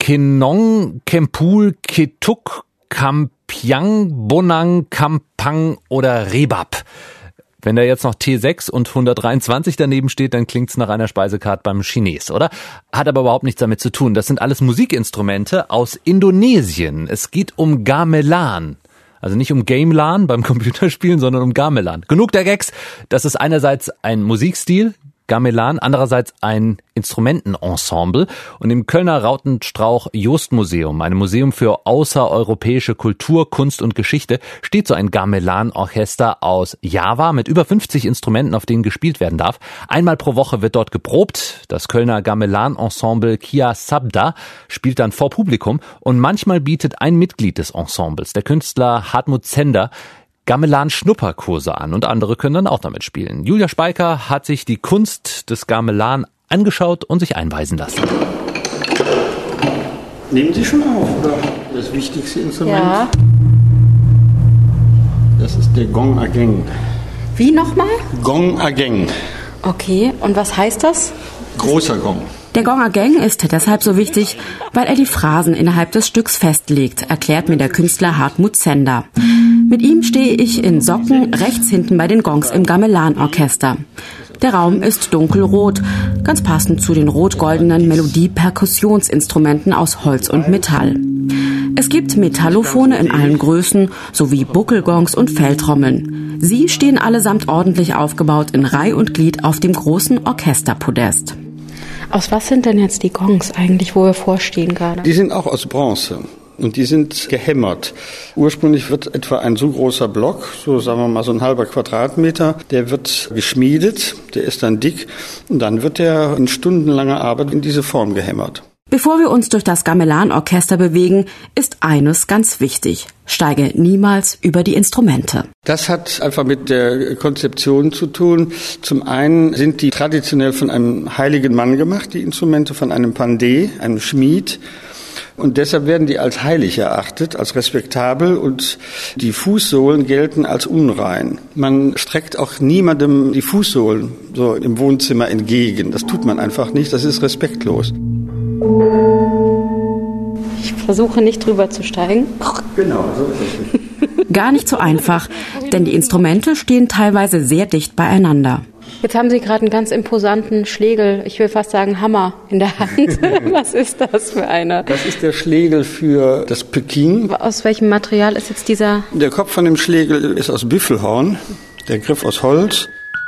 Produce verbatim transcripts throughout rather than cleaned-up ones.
Kenong, Kempul, Ketuk, Kampiang, Bonang, Kampang oder Rebab. Wenn da jetzt noch T sechs und hundertdreiundzwanzig daneben steht, dann klingt's nach einer Speisekarte beim Chines, oder? Hat aber überhaupt nichts damit zu tun. Das sind alles Musikinstrumente aus Indonesien. Es geht um Gamelan. Also nicht um Gamelan beim Computerspielen, sondern um Gamelan. Genug der Gags. Das ist einerseits ein Musikstil, Gamelan, andererseits ein Instrumentenensemble. Und im Kölner Rautenstrauch-Jost-Museum, einem Museum für außereuropäische Kultur, Kunst und Geschichte, steht so ein Gamelan-Orchester aus Java mit über fünfzig Instrumenten, auf denen gespielt werden darf. Einmal pro Woche wird dort geprobt. Das Kölner Gamelan-Ensemble Kia Sabda spielt dann vor Publikum. Und manchmal bietet ein Mitglied des Ensembles, der Künstler Hartmut Zender, Gamelan-Schnupperkurse an und andere können dann auch damit spielen. Julia Speiker hat sich die Kunst des Gamelan angeschaut und sich einweisen lassen. Nehmen Sie schon auf, oder? Das wichtigste Instrument? Ja. Das ist der Gong Ageng. Wie nochmal? Gong Ageng. Okay, und was heißt das? Großer Gong. Der Gong Ageng ist deshalb so wichtig, weil er die Phrasen innerhalb des Stücks festlegt, erklärt mir der Künstler Hartmut Zender. Mit ihm stehe ich in Socken rechts hinten bei den Gongs im Gamelan-Orchester. Der Raum ist dunkelrot, ganz passend zu den rot-goldenen Melodie-Perkussionsinstrumenten aus Holz und Metall. Es gibt Metallophone in allen Größen, sowie Buckelgongs und Feldtrommeln. Sie stehen allesamt ordentlich aufgebaut in Reih und Glied auf dem großen Orchesterpodest. Aus was sind denn jetzt die Gongs eigentlich, wo wir vorstehen gerade? Die sind auch aus Bronze. Und die sind gehämmert. Ursprünglich wird etwa ein so großer Block, so sagen wir mal so ein halber Quadratmeter, der wird geschmiedet, der ist dann dick und dann wird der in stundenlanger Arbeit in diese Form gehämmert. Bevor wir uns durch das Gamelan-Orchester bewegen, ist eines ganz wichtig. Steige niemals über die Instrumente. Das hat einfach mit der Konzeption zu tun. Zum einen sind die traditionell von einem heiligen Mann gemacht, die Instrumente von einem Pandey, einem Schmied. Und deshalb werden die als heilig erachtet, als respektabel und die Fußsohlen gelten als unrein. Man streckt auch niemandem die Fußsohlen so im Wohnzimmer entgegen. Das tut man einfach nicht, das ist respektlos. Ich versuche nicht drüber zu steigen. Genau, so ist es. Gar nicht so einfach, denn die Instrumente stehen teilweise sehr dicht beieinander. Jetzt haben Sie gerade einen ganz imposanten Schlegel, ich will fast sagen Hammer, in der Hand. Was ist das für einer? Das ist der Schlegel für das Peking. Aus welchem Material ist jetzt dieser? Der Kopf von dem Schlegel ist aus Büffelhorn, der Griff aus Holz.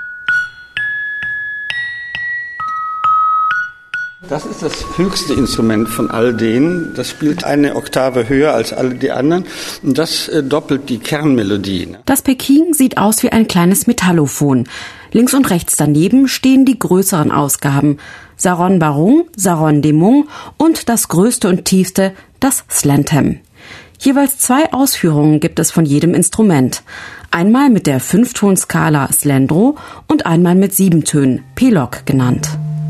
Das ist das höchste Instrument von all denen. Das spielt eine Oktave höher als alle die anderen. Und das äh, doppelt die Kernmelodie. Das Peking sieht aus wie ein kleines Metallophon. Links und rechts daneben stehen die größeren Ausgaben. Saron Barung, Saron Demung und das größte und tiefste, das Slentem. Jeweils zwei Ausführungen gibt es von jedem Instrument. Einmal mit der Fünftonskala Slendro und einmal mit sieben Tönen, Pelok genannt.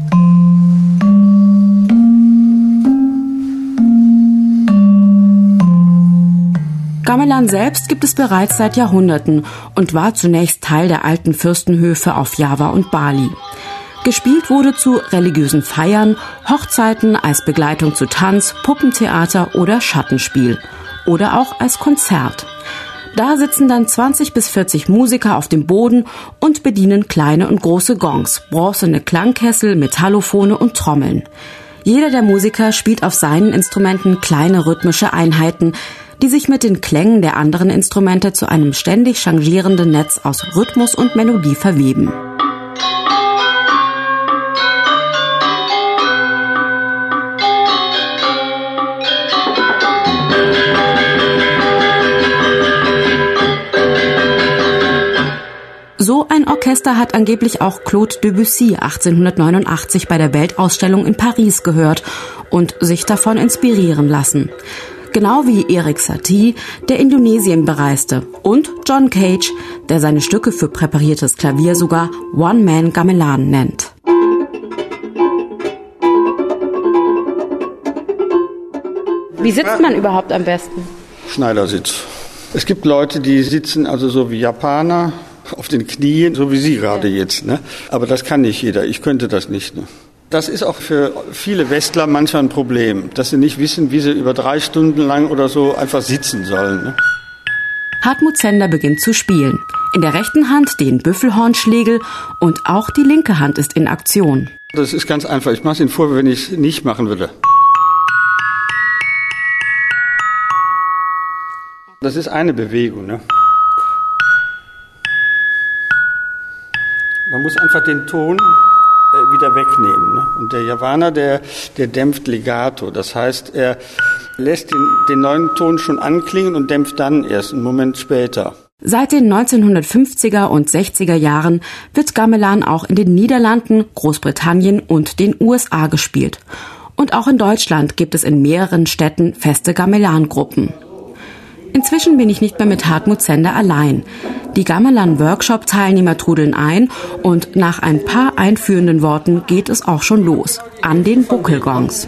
Gamelan selbst gibt es bereits seit Jahrhunderten und war zunächst Teil der alten Fürstenhöfe auf Java und Bali. Gespielt wurde zu religiösen Feiern, Hochzeiten, als Begleitung zu Tanz, Puppentheater oder Schattenspiel. Oder auch als Konzert. Da sitzen dann zwanzig bis vierzig Musiker auf dem Boden und bedienen kleine und große Gongs, bronzene Klangkessel, Metallophone und Trommeln. Jeder der Musiker spielt auf seinen Instrumenten kleine rhythmische Einheiten, die sich mit den Klängen der anderen Instrumente zu einem ständig changierenden Netz aus Rhythmus und Melodie verweben. So ein Orchester hat angeblich auch Claude Debussy achtzehnhundertneunundachtzig bei der Weltausstellung in Paris gehört und sich davon inspirieren lassen. Genau wie Erik Satie, der Indonesien bereiste, und John Cage, der seine Stücke für präpariertes Klavier sogar One-Man-Gamelan nennt. Wie sitzt man überhaupt am besten? Schneidersitz. Es gibt Leute, die sitzen also so wie Japaner auf den Knien, so wie Sie gerade jetzt. Ne? Aber das kann nicht jeder. Ich könnte das nicht. Ne? Das ist auch für viele Westler manchmal ein Problem, dass sie nicht wissen, wie sie über drei Stunden lang oder so einfach sitzen sollen. Ne? Hartmut Zender beginnt zu spielen. In der rechten Hand den Büffelhornschlegel und auch die linke Hand ist in Aktion. Das ist ganz einfach. Ich mache es Ihnen vor, wenn ich es nicht machen würde. Das ist eine Bewegung. Ne? Man muss einfach den Ton äh, wieder wegnehmen. Ne? Und der Javaner, der, der dämpft legato. Das heißt, er lässt den, den neuen Ton schon anklingen und dämpft dann erst einen Moment später. Seit den neunzehnhundertfünfziger und sechziger Jahren wird Gamelan auch in den Niederlanden, Großbritannien und den U S A gespielt. Und auch in Deutschland gibt es in mehreren Städten feste Gamelan-Gruppen. Inzwischen bin ich nicht mehr mit Hartmut Zender allein. Die Gamelan-Workshop-Teilnehmer trudeln ein und nach ein paar einführenden Worten geht es auch schon los. An den Buckelgongs.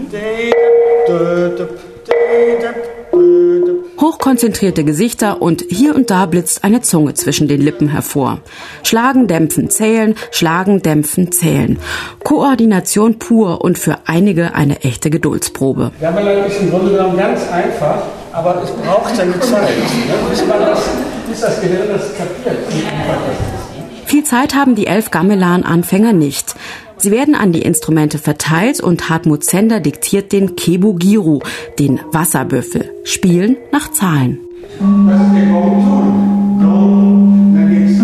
Hochkonzentrierte Gesichter und hier und da blitzt eine Zunge zwischen den Lippen hervor. Schlagen, dämpfen, zählen, schlagen, dämpfen, zählen. Koordination pur und für einige eine echte Geduldsprobe. Gamelan ist im Grunde genommen ganz einfach, aber es braucht seine Zeit, ne? bis, man das, bis das Gehirn das kapiert. Viel Zeit haben die elf Gamelan-Anfänger nicht. Sie werden an die Instrumente verteilt und Hartmut Zender diktiert den Kebu-Giru, den Wasserbüffel. Spielen nach Zahlen. Was ist der Gong-Ton? Gong, dann geht's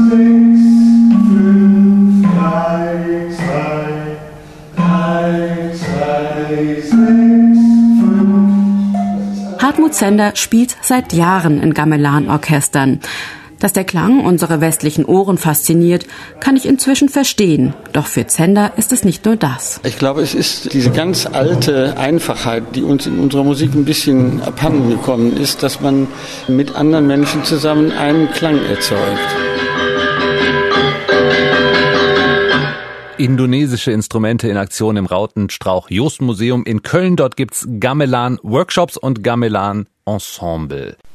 sechs, fünf, drei, zwei, drei, zwei, sechs, fünf. Hartmut Zender spielt seit Jahren in Gamelan-Orchestern. Dass der Klang unsere westlichen Ohren fasziniert, kann ich inzwischen verstehen. Doch für Zender ist es nicht nur das. Ich glaube, es ist diese ganz alte Einfachheit, die uns in unserer Musik ein bisschen abhanden gekommen ist, dass man mit anderen Menschen zusammen einen Klang erzeugt. Indonesische Instrumente in Aktion im Rautenstrauch-Jost Museum in Köln. Dort gibt's Gamelan-Workshops und Gamelan-Ensemble.